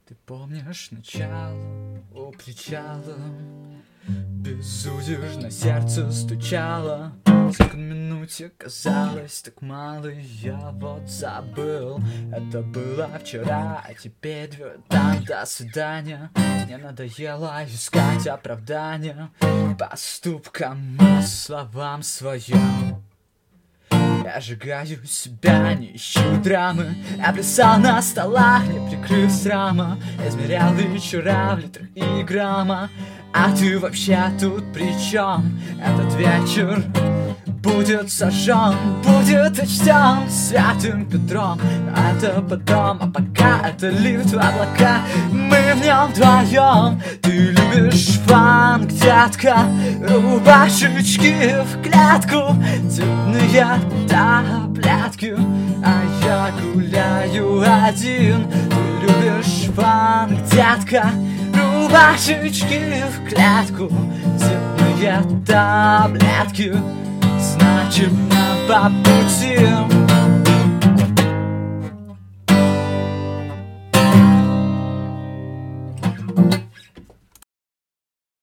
Ты помнишь начало у причала? Безудержно сердце стучало. Сколько минуте казалось так мало, я вот забыл. Это было вчера, а теперь там до свидания. Мне надоело искать оправдания поступкам и словам своим. Я сжигаю себя, не ищу драмы. Я плясал на столах, не прикрыв рама. Измерял вечера в литрах и грамма. А ты вообще тут при чем? Этот вечер будет сожжен, будет учтен Святым Петром. Это потом, а пока это лифт в облака. Мы в нем вдвоем. Ты любишь фанк, детка, рубашечки в клетку, цветные таблетки, а я гуляю один. Ты любишь фанк, детка, рубашечки в клетку, цветные таблетки. Значит, нам по пути.